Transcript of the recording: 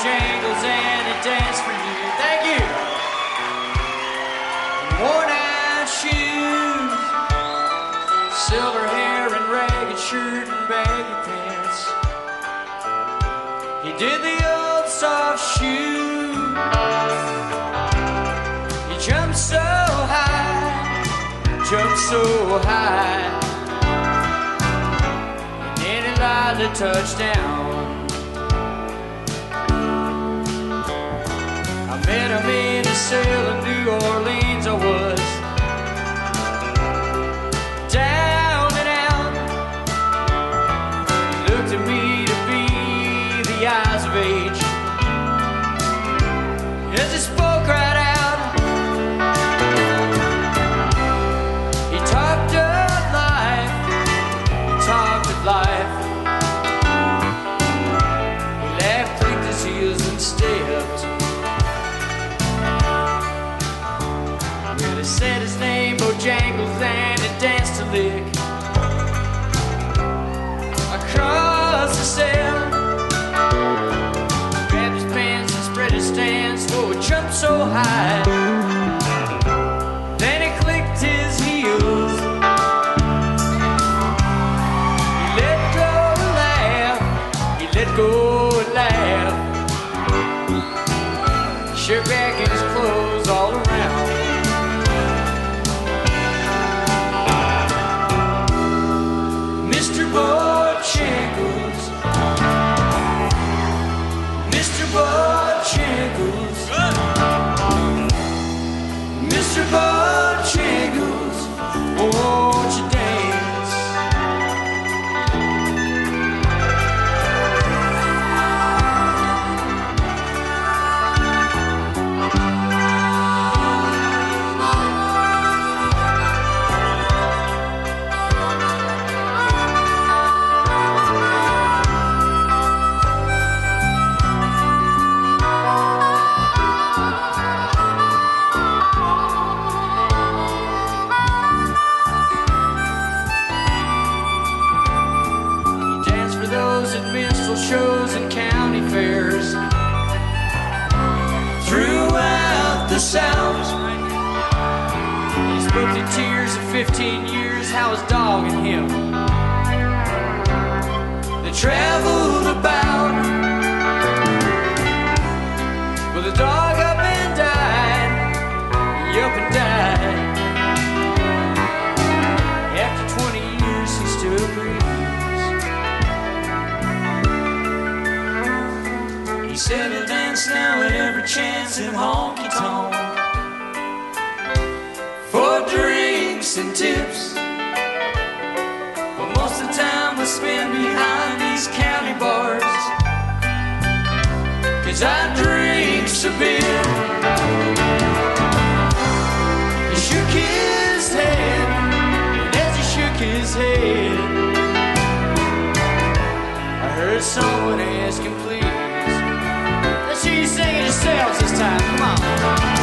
Bojangles and a dance for you. Thank you. Worn out shoes, silver hair and ragged shirt and baggy pants. He did the old soft shoe. He jumped so high, jumped so high, and then he lied the touchdown. I met him in a cell in New Orleans. I was down and out. He looked at me to be the eyes of age. As he spoke right out, he talked of life. He talked of life. He laughed, clicked his heels and stepped. Well, he said his name, Bojangles, and he danced a lick across the cell. Grabbed his pants and spread his stance. Oh, he jumped so high. Then he clicked his heels. He let go and laugh. He let go and laugh. Shook back in his clothes all around. Mr. Bojangles, Mr. Bojangles, Mr. Bojangles, won't you dance? Shows and county fairs throughout the South. He spoke to tears of 15 years, how his dog and him they traveled about. Well, the dog up and died, he up and died. After 20 years, he still breathes. He settled dance now at every chance in honky tonk for drinks and tips. But most of the time we spend behind these county bars, 'cause I drink a bit. He shook his head, and as he shook his head, I heard someone ask him, please. Let's hear you sing it yourselves this time, come on.